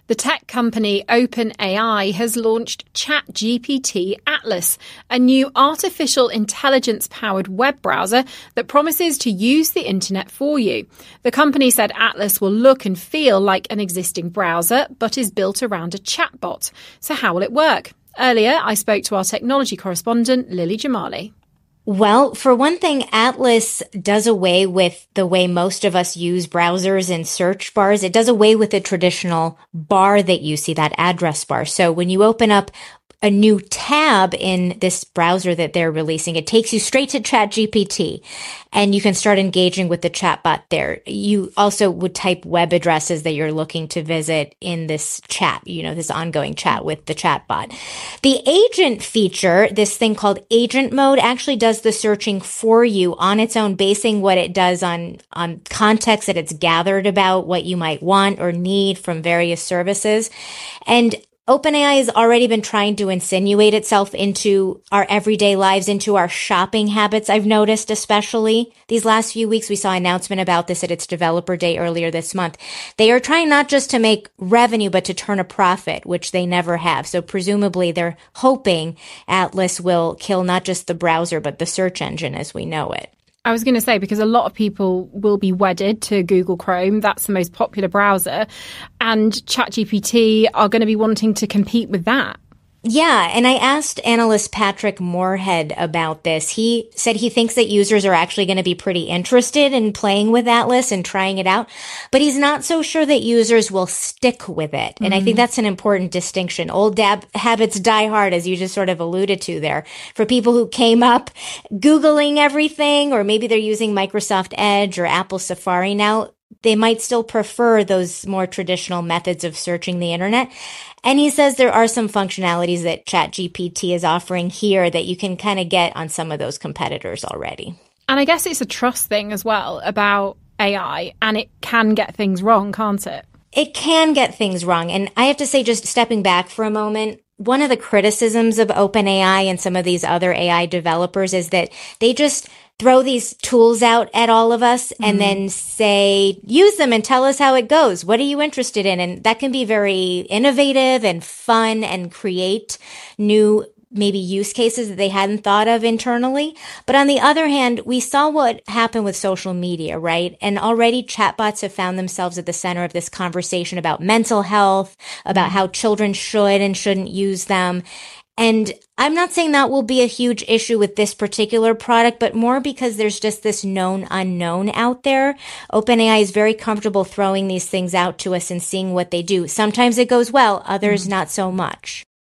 The tech company OpenAI has launched ChatGPT Atlas, a new artificial intelligence-powered web browser that promises to use the internet for you. The company said Atlas will look and feel like an existing browser, but is built around a chatbot. So how will it work? Earlier, I spoke to our technology correspondent, Lily Jamali. Well, for one thing, Atlas does away with the way most of us use browsers and search bars. It does away with the traditional bar that you see, that address bar. So when you open up a new tab in this browser that they're releasing, it takes you straight to ChatGPT, and you can start engaging with the chatbot there. You also would type web addresses that you're looking to visit in this chat, this ongoing chat with the chatbot. The agent feature, this thing called agent mode, actually does the searching for you on its own, basing what it does on context that it's gathered about what you might want or need from various services. And OpenAI has already been trying to insinuate itself into our everyday lives, into our shopping habits. I've noticed, especially these last few weeks, we saw an announcement about this at its developer day earlier this month. They are trying not just to make revenue, but to turn a profit, which they never have. So presumably they're hoping Atlas will kill not just the browser, but the search engine as we know it. I was going to say, because a lot of people will be wedded to Google Chrome. That's the most popular browser. And ChatGPT are going to be wanting to compete with that. Yeah, and I asked analyst Patrick Moorhead about this. He said he thinks that users are actually going to be pretty interested in playing with Atlas and trying it out, but he's not so sure that users will stick with it. And I think that's an important distinction. Old habits die hard, as you just sort of alluded to there. For people who came up Googling everything, or maybe they're using Microsoft Edge or Apple Safari now, they might still prefer those more traditional methods of searching the internet. And he says there are some functionalities that ChatGPT is offering here that you can kind of get on some of those competitors already. And I guess it's a trust thing as well about AI, and it can get things wrong, can't it? It can get things wrong. And I have to say, just stepping back for a moment, one of the criticisms of OpenAI and some of these other AI developers is that they just throw these tools out at all of us and then say, use them and tell us how it goes. What are you interested in? And that can be very innovative and fun and create new maybe use cases that they hadn't thought of internally. But on the other hand, we saw what happened with social media, right? And already chatbots have found themselves at the center of this conversation about mental health, about how children should and shouldn't use them. And I'm not saying that will be a huge issue with this particular product, but more because there's just this known unknown out there. OpenAI is very comfortable throwing these things out to us and seeing what they do. Sometimes it goes well, others not so much.